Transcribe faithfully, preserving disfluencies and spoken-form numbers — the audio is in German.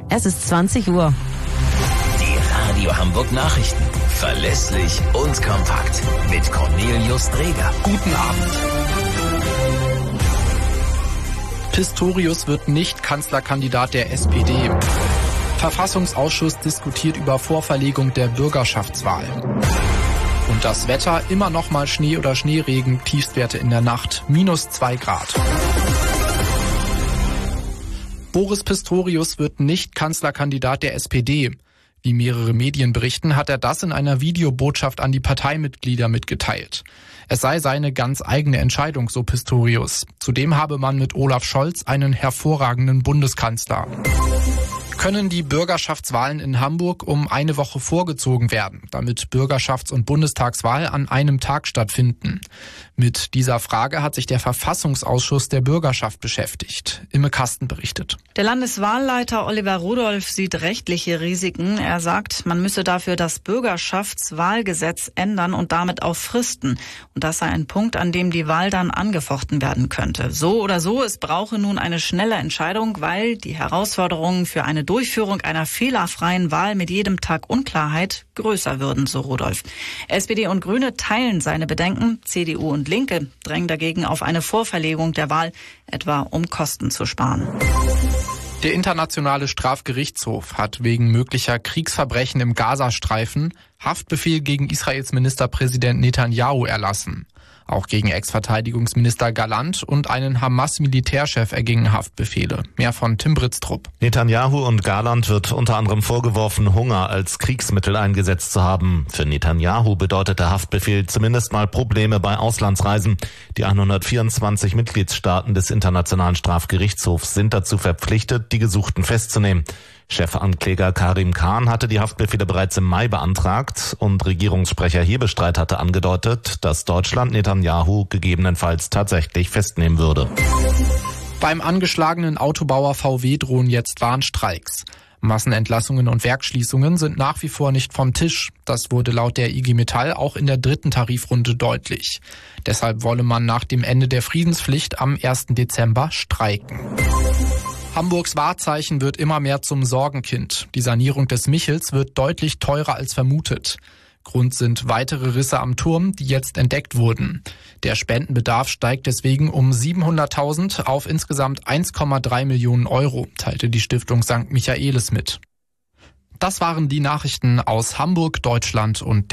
Es ist zwanzig Uhr. Die Radio Hamburg Nachrichten. Verlässlich und kompakt. Mit Cornelius Dreger. Guten Abend. Pistorius wird nicht Kanzlerkandidat der S P D. Verfassungsausschuss diskutiert über Vorverlegung der Bürgerschaftswahl. Und das Wetter, immer noch mal Schnee oder Schneeregen, Tiefstwerte in der Nacht, minus zwei Grad. Boris Pistorius wird nicht Kanzlerkandidat der S P D. Wie mehrere Medien berichten, hat er das in einer Videobotschaft an die Parteimitglieder mitgeteilt. Es sei seine ganz eigene Entscheidung, so Pistorius. Zudem habe man mit Olaf Scholz einen hervorragenden Bundeskanzler. Können die Bürgerschaftswahlen in Hamburg um eine Woche vorgezogen werden, damit Bürgerschafts- und Bundestagswahl an einem Tag stattfinden? Mit dieser Frage hat sich der Verfassungsausschuss der Bürgerschaft beschäftigt. Imme Kasten berichtet. Der Landeswahlleiter Oliver Rudolph sieht rechtliche Risiken. Er sagt, man müsse dafür das Bürgerschaftswahlgesetz ändern und damit auch Fristen. Und das sei ein Punkt, an dem die Wahl dann angefochten werden könnte. So oder so, es brauche nun eine schnelle Entscheidung, weil die Herausforderungen für eine Durchführung einer fehlerfreien Wahl mit jedem Tag Unklarheit größer würden, so Rudolph. S P D und Grüne teilen seine Bedenken. C D U und Linke drängen dagegen auf eine Vorverlegung der Wahl, etwa um Kosten zu sparen. Der Internationale Strafgerichtshof hat wegen möglicher Kriegsverbrechen im Gazastreifen Haftbefehl gegen Israels Ministerpräsident Netanyahu erlassen. Auch gegen Ex-Verteidigungsminister Gallant und einen Hamas-Militärchef ergingen Haftbefehle. Mehr von Tim Britztrup. Netanyahu und Gallant wird unter anderem vorgeworfen, Hunger als Kriegsmittel eingesetzt zu haben. Für Netanyahu bedeutet der Haftbefehl zumindest mal Probleme bei Auslandsreisen. Die hundertvierundzwanzig Mitgliedstaaten des Internationalen Strafgerichtshofs sind dazu verpflichtet, die Gesuchten festzunehmen. Chefankläger Karim Khan hatte die Haftbefehle bereits im Mai beantragt und Regierungssprecher Hebestreit hatte angedeutet, dass Deutschland Netanyahu gegebenenfalls tatsächlich festnehmen würde. Beim angeschlagenen Autobauer V W drohen jetzt Warnstreiks. Massenentlassungen und Werksschließungen sind nach wie vor nicht vom Tisch. Das wurde laut der I G Metall auch in der dritten Tarifrunde deutlich. Deshalb wolle man nach dem Ende der Friedenspflicht am ersten Dezember streiken. Hamburgs Wahrzeichen wird immer mehr zum Sorgenkind. Die Sanierung des Michels wird deutlich teurer als vermutet. Grund sind weitere Risse am Turm, die jetzt entdeckt wurden. Der Spendenbedarf steigt deswegen um siebenhunderttausend auf insgesamt eins Komma drei Millionen Euro, teilte die Stiftung Sankt Michaelis mit. Das waren die Nachrichten aus Hamburg, Deutschland und